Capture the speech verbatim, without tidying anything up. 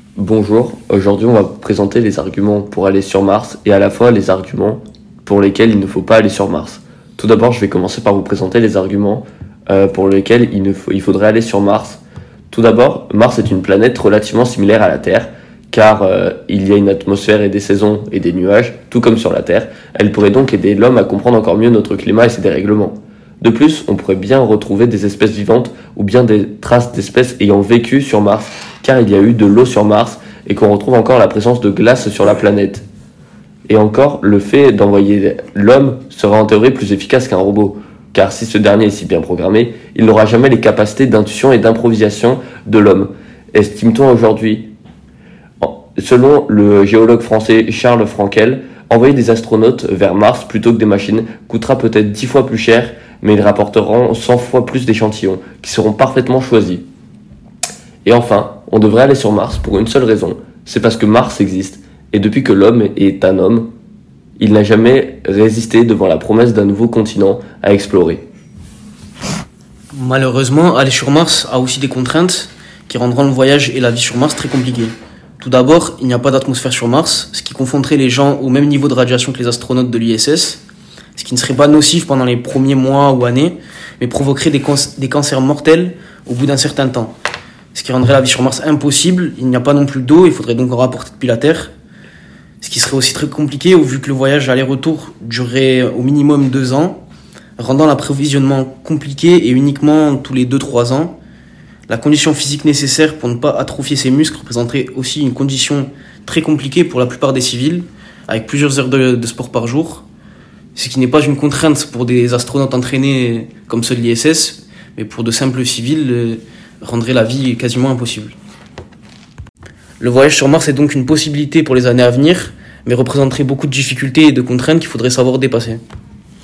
Bonjour, aujourd'hui on va vous présenter les arguments pour aller sur Mars et à la fois les arguments pour lesquels il ne faut pas aller sur Mars. Tout d'abord, je vais commencer par vous présenter les arguments euh, pour lesquels il, ne faut, il faudrait aller sur Mars. Tout d'abord, Mars est une planète relativement similaire à la Terre, car euh, il y a une atmosphère et des saisons et des nuages, tout comme sur la Terre. Elle pourrait donc aider l'homme à comprendre encore mieux notre climat et ses dérèglements. De plus, on pourrait bien retrouver des espèces vivantes ou bien des traces d'espèces ayant vécu sur Mars, car il y a eu de l'eau sur Mars et qu'on retrouve encore la présence de glace sur la planète. Et encore, le fait d'envoyer l'homme serait en théorie plus efficace qu'un robot, car si ce dernier est si bien programmé, il n'aura jamais les capacités d'intuition et d'improvisation de l'homme, estime-t-on aujourd'hui. Selon le géologue français Charles Frankel, envoyer des astronautes vers Mars plutôt que des machines coûtera peut-être dix fois plus cher, mais ils rapporteront cent fois plus d'échantillons, qui seront parfaitement choisis. Et enfin, on devrait aller sur Mars pour une seule raison, c'est parce que Mars existe, et depuis que l'homme est un homme, il n'a jamais résisté devant la promesse d'un nouveau continent à explorer. Malheureusement, aller sur Mars a aussi des contraintes qui rendront le voyage et la vie sur Mars très compliqués. Tout d'abord, il n'y a pas d'atmosphère sur Mars, ce qui confronterait les gens au même niveau de radiation que les astronautes de l'I S S, ce qui ne serait pas nocif pendant les premiers mois ou années, mais provoquerait des, can- des cancers mortels au bout d'un certain temps. Ce qui rendrait la vie sur Mars impossible. Il n'y a pas non plus d'eau, il faudrait donc en rapporter depuis la Terre. Ce qui serait aussi très compliqué au vu que le voyage aller-retour durerait au minimum deux ans, rendant l'approvisionnement compliqué et uniquement tous les deux à trois ans. La condition physique nécessaire pour ne pas atrophier ses muscles représenterait aussi une condition très compliquée pour la plupart des civils, avec plusieurs heures de, de sport par jour, ce qui n'est pas une contrainte pour des astronautes entraînés comme ceux de l'I S S, mais pour de simples civils, euh, rendrait la vie quasiment impossible. Le voyage sur Mars est donc une possibilité pour les années à venir, mais représenterait beaucoup de difficultés et de contraintes qu'il faudrait savoir dépasser.